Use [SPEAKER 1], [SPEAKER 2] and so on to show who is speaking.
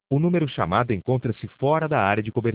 [SPEAKER 1] O número chamado encontra-se fora da área de cobertura.